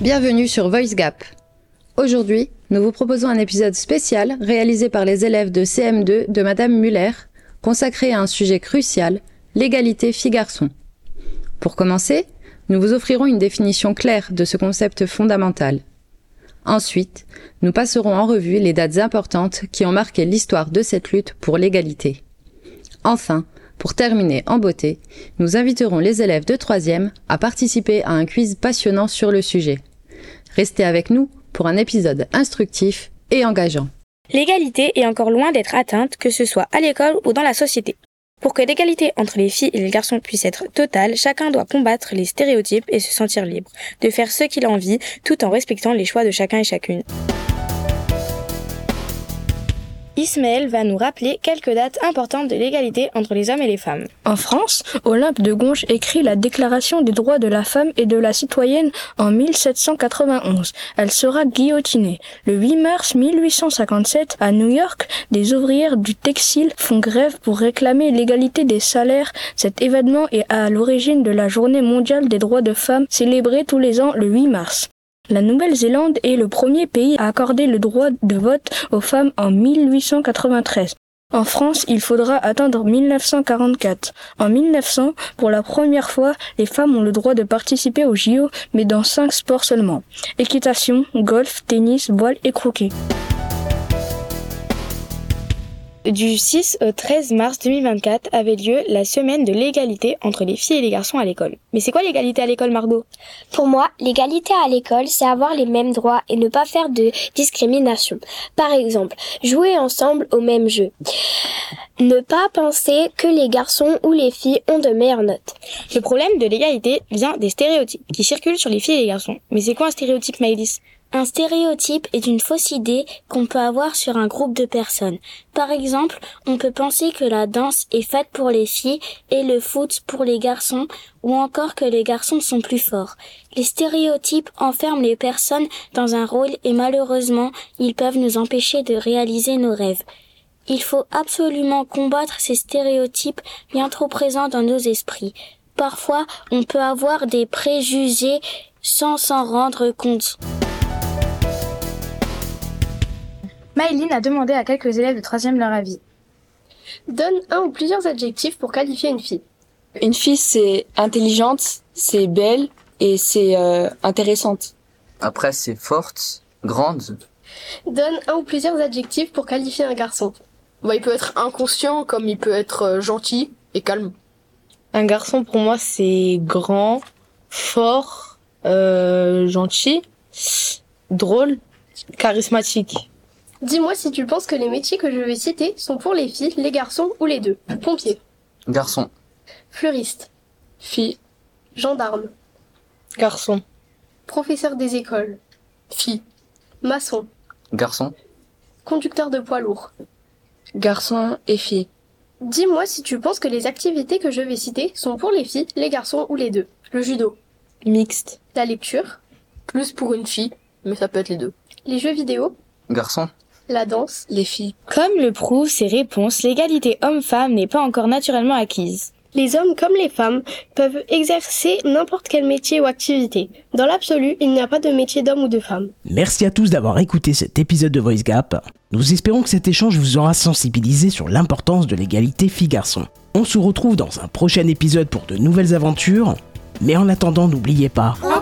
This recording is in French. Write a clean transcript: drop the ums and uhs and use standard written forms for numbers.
Bienvenue sur Voice Gap. Aujourd'hui, nous vous proposons un épisode spécial réalisé par les élèves de CM2 de Madame Muller, consacré à un sujet crucial, l'égalité filles-garçons. Pour commencer, nous vous offrirons une définition claire de ce concept fondamental. Ensuite, nous passerons en revue les dates importantes qui ont marqué l'histoire de cette lutte pour l'égalité. Enfin, pour terminer en beauté, nous inviterons les élèves de 3e à participer à un quiz passionnant sur le sujet. Restez avec nous pour un épisode instructif et engageant. L'égalité est encore loin d'être atteinte, que ce soit à l'école ou dans la société. Pour que l'égalité entre les filles et les garçons puisse être totale, chacun doit combattre les stéréotypes et se sentir libre, de faire ce qu'il a envie, tout en respectant les choix de chacun et chacune. Ismaël va nous rappeler quelques dates importantes de l'égalité entre les hommes et les femmes. En France, Olympe de Gouges écrit la Déclaration des droits de la femme et de la citoyenne en 1791. Elle sera guillotinée. Le 8 mars 1857, à New York, des ouvrières du textile font grève pour réclamer l'égalité des salaires. Cet événement est à l'origine de la Journée mondiale des droits de femmes, célébrée tous les ans le 8 mars. La Nouvelle-Zélande est le premier pays à accorder le droit de vote aux femmes en 1893. En France, il faudra attendre 1944. En 1900, pour la première fois, les femmes ont le droit de participer aux JO, mais dans 5 sports seulement. Équitation, golf, tennis, voile et croquet. Du 6 au 13 mars 2024 avait lieu la semaine de l'égalité entre les filles et les garçons à l'école. Mais c'est quoi l'égalité à l'école, Margot ? Pour moi, l'égalité à l'école, c'est avoir les mêmes droits et ne pas faire de discrimination. Par exemple, jouer ensemble au même jeu. Ne pas penser que les garçons ou les filles ont de meilleures notes. Le problème de l'égalité vient des stéréotypes qui circulent sur les filles et les garçons. Mais c'est quoi un stéréotype, Maëlys ? Un stéréotype est une fausse idée qu'on peut avoir sur un groupe de personnes. Par exemple, on peut penser que la danse est faite pour les filles et le foot pour les garçons, ou encore que les garçons sont plus forts. Les stéréotypes enferment les personnes dans un rôle et malheureusement, ils peuvent nous empêcher de réaliser nos rêves. Il faut absolument combattre ces stéréotypes bien trop présents dans nos esprits. Parfois, on peut avoir des préjugés sans s'en rendre compte. Maëline a demandé à quelques élèves de 3e leur avis. Donne un ou plusieurs adjectifs pour qualifier une fille. Une fille, c'est intelligente, c'est belle et c'est intéressante. Après, c'est forte, grande. Donne un ou plusieurs adjectifs pour qualifier un garçon. Il peut être inconscient comme il peut être gentil et calme. Un garçon, pour moi, c'est grand, fort, gentil, drôle, charismatique. Dis-moi si tu penses que les métiers que je vais citer sont pour les filles, les garçons ou les deux. Pompier. Garçon. Fleuriste. Fille. Gendarme. Garçon. Professeur des écoles. Fille. Maçon. Garçon. Conducteur de poids lourd. Garçon et fille. Dis-moi si tu penses que les activités que je vais citer sont pour les filles, les garçons ou les deux. Le judo. Mixte. La lecture. Plus pour une fille, mais ça peut être les deux. Les jeux vidéo. Garçon. La danse. Les filles. Comme le prouvent ces réponses, l'égalité homme-femme n'est pas encore naturellement acquise. Les hommes comme les femmes peuvent exercer n'importe quel métier ou activité. Dans l'absolu, il n'y a pas de métier d'homme ou de femme. Merci à tous d'avoir écouté cet épisode de Voice Gap. Nous espérons que cet échange vous aura sensibilisé sur l'importance de l'égalité filles-garçons. On se retrouve dans un prochain épisode pour de nouvelles aventures. Mais en attendant, n'oubliez pas...